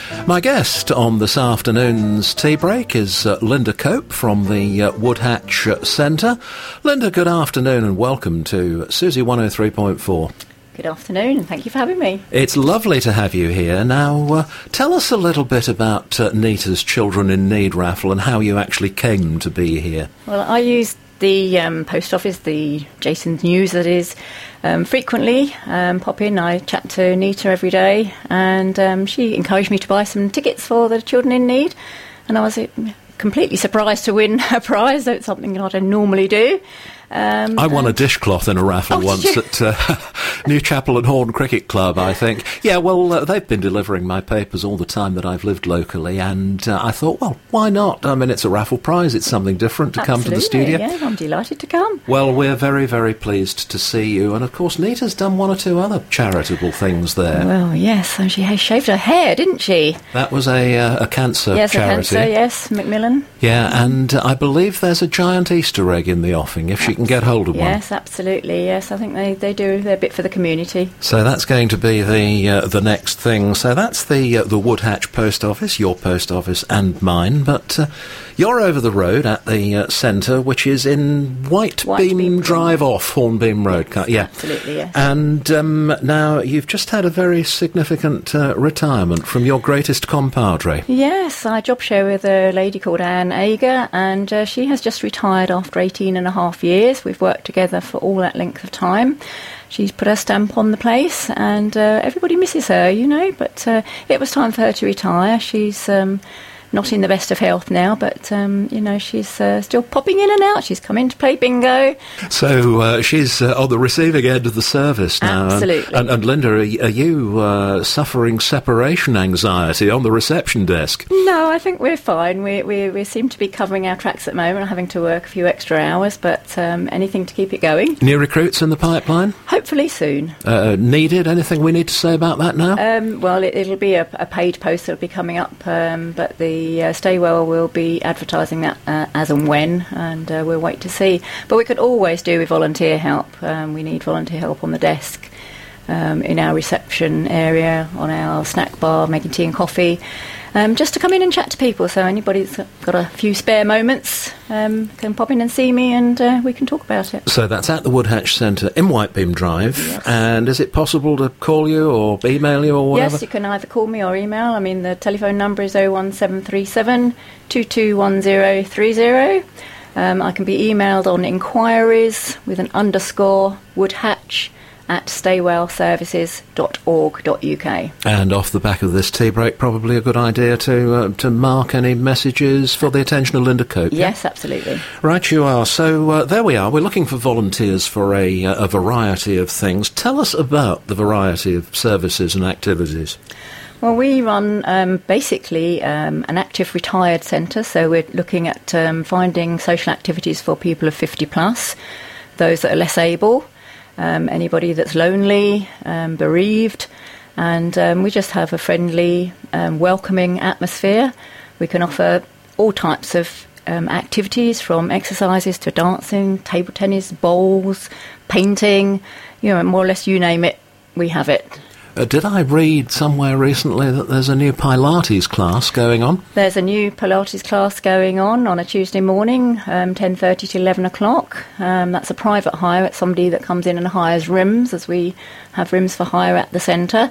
My guest on this afternoon's tea break is Linda Cope from the Woodhatch Centre. Linda, good afternoon and welcome to Susie 103.4. Good afternoon and thank you for having me. It's lovely to have you here. Now, tell us a little bit about Nita's Children in Need raffle and how you actually came to be here. Well, I use the post office, the Jason's News that is, frequently. Pop in, I chat to Nita every day, and she encouraged me to buy some tickets for the Children in Need, and I was completely surprised to win a prize. That's something that I normally do. I won a dishcloth in a raffle once at Newchapel and Horn Cricket Club, I think. Yeah, well, they've been delivering my papers all the time that I've lived locally, and I thought, well, why not? I mean, it's a raffle prize. It's something different to come to the studio. Yeah, I'm delighted to come. Well, we're very, very pleased to see you. And, of course, Nita's done one or two other charitable things there. Well, yes, and she has shaved her hair, didn't she? That was a cancer charity. Yes, a cancer, yes, Macmillan. Yeah, and I believe there's a giant Easter egg in the offing, if she can get hold of one. Yes, absolutely, yes. I think they do their bit for the community. So that's going to be the next thing. So that's the Woodhatch Post Office, your post office and mine. But you're over the road at the centre, which is in Whitebeam Drive off Hornbeam Road. Yes, yeah, absolutely, yes. And now you've just had a very significant retirement from your greatest compadre. Yes, I job share with a lady called Anne Ager, and she has just retired after 18 and a half years. We've worked together for all that length of time. She's put her stamp on the place, and everybody misses her, you know, but it was time for her to retire. She's not in the best of health now, but, you know, she's still popping in and out. She's come in to play bingo. So she's on the receiving end of the service now. Absolutely. And Linda, are you suffering separation anxiety on the reception desk? No, I think we're fine. We seem to be covering our tracks at the moment, having to work a few extra hours, but anything to keep it going. New recruits in the pipeline? Hopefully soon. Needed? Anything we need to say about that now? Well, it'll be a paid post that'll be coming up, but the Staywell will be advertising that as and when, and we'll wait to see. But we could always do with volunteer help. We need volunteer help on the desk, in our reception area, on our snack bar, making tea and coffee, just to come in and chat to people. So anybody that's got a few spare moments can pop in and see me, and we can talk about it. So that's at the Woodhatch Centre in Whitebeam Drive. Yes. And is it possible to call you or email you or whatever? Yes, you can either call me or email. I mean, the telephone number is 01737 221030. I can be emailed on inquiries with an _ Woodhatch at staywellservices.org.uk. And off the back of this tea break, probably a good idea to mark any messages for the attention of Linda Cope. Yes, absolutely. Right, you are. So there we are. We're looking for volunteers for a variety of things. Tell us about the variety of services and activities. Well, we run basically an active retired centre, so we're looking at finding social activities for people of 50 plus, those that are less able, anybody that's lonely, bereaved, and we just have a friendly, welcoming atmosphere. We can offer all types of activities, from exercises to dancing, table tennis, bowls, painting, you know, more or less you name it, we have it. Did I read somewhere recently that there's a new Pilates class going on? There's a new Pilates class going on a Tuesday morning, 10:30 to 11 o'clock. That's a private hire. It's somebody that comes in and hires rooms, as we have rooms for hire at the centre.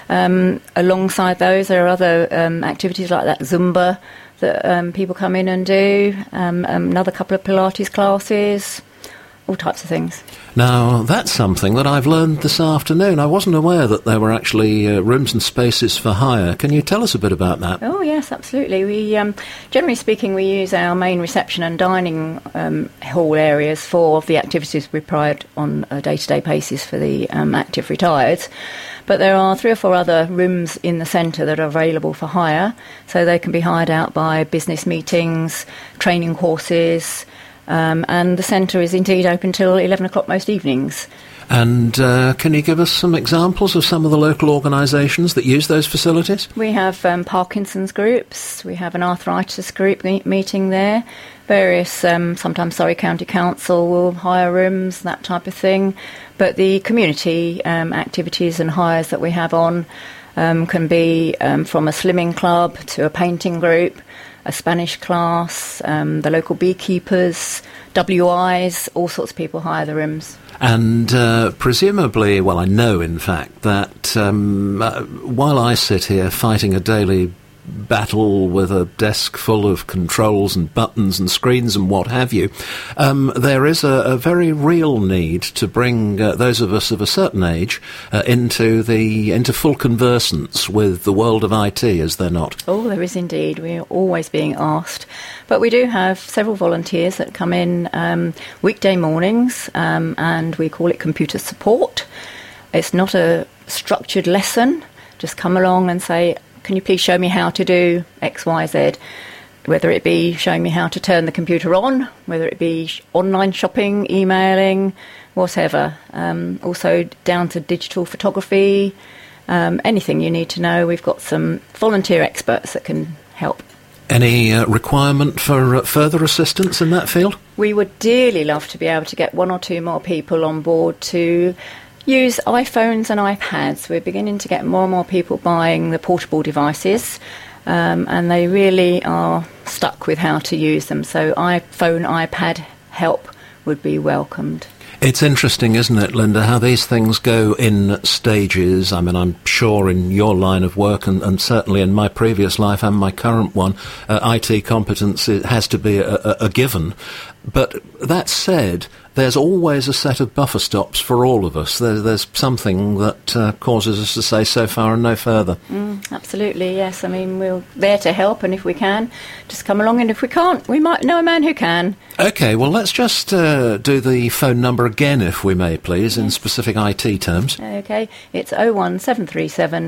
Alongside those, there are other activities like that Zumba that people come in and do, another couple of Pilates classes, all types of things. Now, that's something that I've learned this afternoon. I wasn't aware that there were actually rooms and spaces for hire. Can you tell us a bit about that? Oh, yes, absolutely. We, generally speaking, we use our main reception and dining hall areas for the activities we provide on a day-to-day basis for the active retireds. But there are 3 or 4 other rooms in the centre that are available for hire, so they can be hired out by business meetings, training courses, and the centre is indeed open till 11 o'clock most evenings. And can you give us some examples of some of the local organisations that use those facilities? We have Parkinson's groups, we have an arthritis group meeting there, various, sometimes Surrey County Council will hire rooms, that type of thing. But the community activities and hires that we have on Can be from a slimming club to a painting group, a Spanish class, the local beekeepers, WIs, all sorts of people hire the rooms. And presumably, well, I know, in fact, that while I sit here fighting a daily battle with a desk full of controls and buttons and screens and what have you, there is a very real need to bring those of us of a certain age into full conversance with the world of IT, is there not? Oh, there is indeed. We are always being asked. But we do have several volunteers that come in weekday mornings, and we call it computer support. It's not a structured lesson. Just come along and say, can you please show me how to do X, Y, Z? Whether it be showing me how to turn the computer on, whether it be online shopping, emailing, whatever. Also down to digital photography, anything you need to know. We've got some volunteer experts that can help. Any requirement for further assistance in that field? We would dearly love to be able to get one or two more people on board to use iPhones and iPads. We're beginning to get more and more people buying the portable devices, and they really are stuck with how to use them. So iPhone, iPad help would be welcomed. It's interesting, isn't it, Linda, how these things go in stages. I mean, I'm sure in your line of work and certainly in my previous life and my current one, IT competence has to be a given. But that said, there's always a set of buffer stops for all of us. There's something that causes us to say so far and no further. Absolutely, yes. I mean, we're there to help, and if we can, just come along, and if we can't, we might know a man who can. OK, well, let's just do the phone number again, if we may, please, in specific IT terms. OK, it's 01737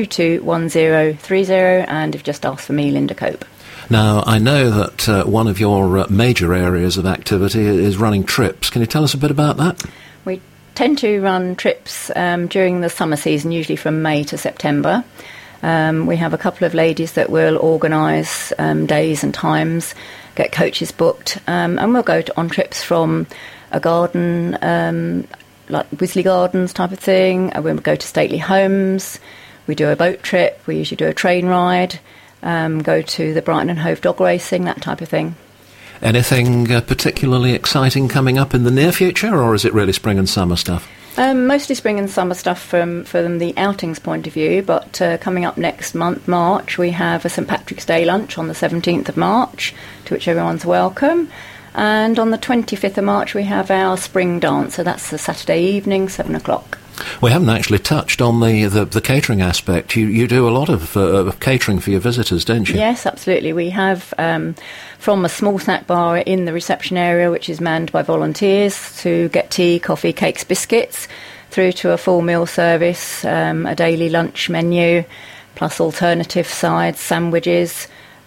221030, and you've just asked for me, Linda Cope. Now, I know that one of your major areas of activity is running trips. Can you tell us a bit about that? We tend to run trips during the summer season, usually from May to September. We have a couple of ladies that will organise days and times, get coaches booked, and we'll go on trips from a garden, like Wisley Gardens type of thing. We'll go to stately homes. We do a boat trip. We usually do a train ride. Go to the Brighton and Hove dog racing, that type of thing. Anything particularly exciting coming up in the near future, or is it really spring and summer stuff? Mostly spring and summer stuff from the outings point of view, but coming up next month, March, we have a St Patrick's Day lunch on the 17th of March, to which everyone's welcome. And on the 25th of March, we have our spring dance, so that's the Saturday evening, 7 o'clock. We haven't actually touched on the catering aspect. You do a lot of catering for your visitors, don't you? Yes, absolutely. We have from a small snack bar in the reception area, which is manned by volunteers, to get tea, coffee, cakes, biscuits, through to a full meal service, a daily lunch menu, plus alternative sides, sandwiches,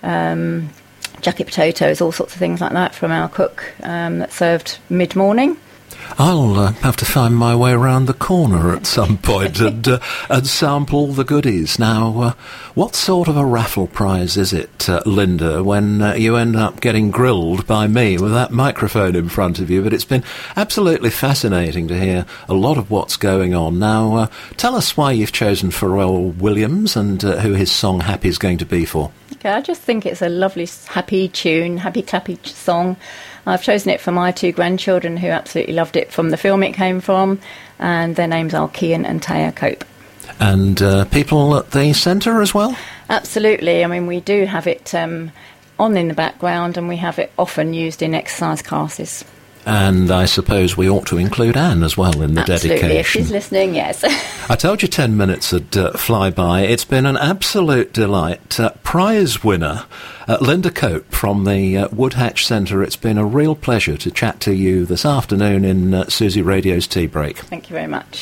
jacket potatoes, all sorts of things like that from our cook that's served mid-morning. I'll have to find my way around the corner at some point and sample the goodies. Now, what sort of a raffle prize is it, Linda, when you end up getting grilled by me with that microphone in front of you? But it's been absolutely fascinating to hear a lot of what's going on. Now, tell us why you've chosen Pharrell Williams and who his song Happy is going to be for. Okay, I just think it's a lovely, happy tune, happy, clappy song. I've chosen it for my two grandchildren who absolutely loved it from the film it came from, and their names are Kian and Taya Cope. And people at the centre as well? Absolutely. I mean, we do have it on in the background, and we have it often used in exercise classes. And I suppose we ought to include Anne as well in the Absolutely, dedication. if she's listening, yes. I told you 10 minutes would fly by. It's been an absolute delight. Prize winner, Linda Cope from the Woodhatch Centre. It's been a real pleasure to chat to you this afternoon in Susie Radio's Tea Break. Thank you very much.